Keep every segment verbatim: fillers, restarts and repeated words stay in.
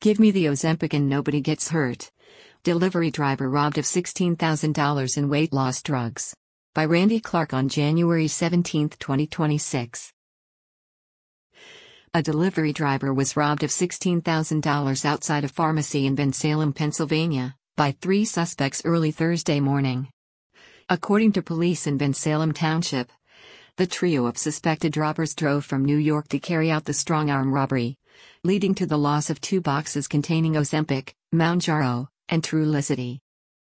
Give me the Ozempic and nobody gets hurt. Delivery driver robbed of sixteen thousand dollars in weight loss drugs. By Randy Clark on January seventeenth, twenty twenty-six. A delivery driver was robbed of sixteen thousand dollars outside a pharmacy in Bensalem, Pennsylvania, by three suspects early Thursday morning. According to police in Bensalem Township, the trio of suspected robbers drove from New York to carry out the strong-arm robbery, leading to the loss of two boxes containing Ozempic, Mounjaro, and Trulicity.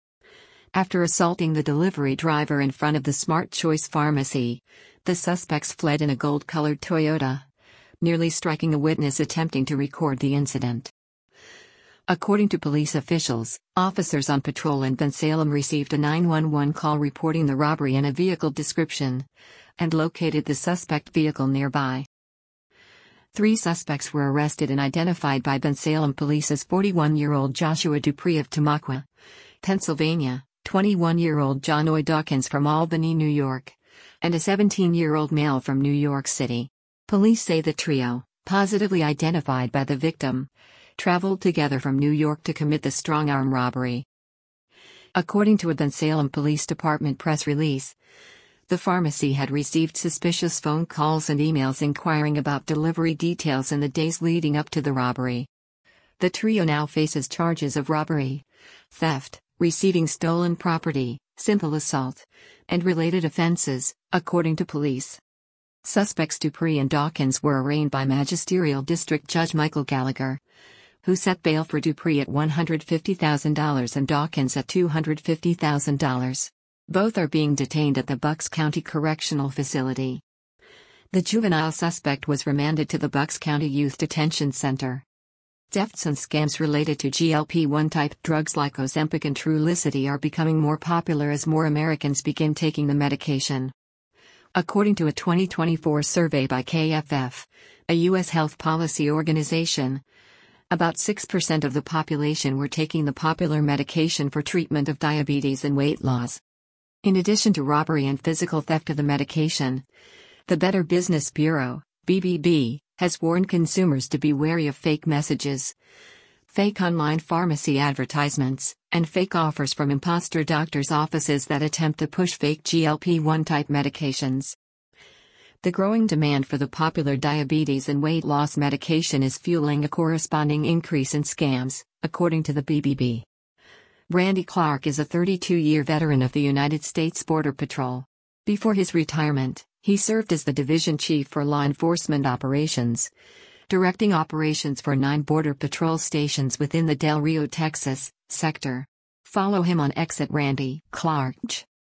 After assaulting the delivery driver in front of the Smart Choice Pharmacy, the suspects fled in a gold-colored Toyota, nearly striking a witness attempting to record the incident. According to police officials, officers on patrol in Bensalem received a nine one one call reporting the robbery and a vehicle description, and located the suspect vehicle nearby. Three suspects were arrested and identified by Bensalem police as forty-one-year-old Joshua Dupree of Tamaqua, Pennsylvania, twenty-one-year-old Johnoy Dawkins from Albany, New York, and a seventeen-year-old male from New York City. Police say the trio, positively identified by the victim, traveled together from New York to commit the strong-arm robbery. According to a Bensalem Police Department press release, the pharmacy had received suspicious phone calls and emails inquiring about delivery details in the days leading up to the robbery. The trio now faces charges of robbery, theft, receiving stolen property, simple assault, and related offenses, according to police. Suspects Dupree and Dawkins were arraigned by Magisterial District Judge Michael Gallagher, who set bail for Dupree at one hundred fifty thousand dollars and Dawkins at two hundred fifty thousand dollars. Both are being detained at the Bucks County Correctional Facility. The juvenile suspect was remanded to the Bucks County Youth Detention Center. Thefts and scams related to G L P one type drugs like Ozempic and Trulicity are becoming more popular as more Americans begin taking the medication. According to a twenty twenty-four survey by K F F, a U S health policy organization, about six percent of the population were taking the popular medication for treatment of diabetes and weight loss. In addition to robbery and physical theft of the medication, the Better Business Bureau, B B B, has warned consumers to be wary of fake messages, fake online pharmacy advertisements, and fake offers from imposter doctors' offices that attempt to push fake G L P one type medications. The growing demand for the popular diabetes and weight loss medication is fueling a corresponding increase in scams, according to the B B B. Randy Clark is a thirty-two-year veteran of the United States Border Patrol. Before his retirement, he served as the division chief for law enforcement operations, directing operations for nine Border Patrol stations within the Del Rio, Texas, sector. Follow him on X at Randy Clark.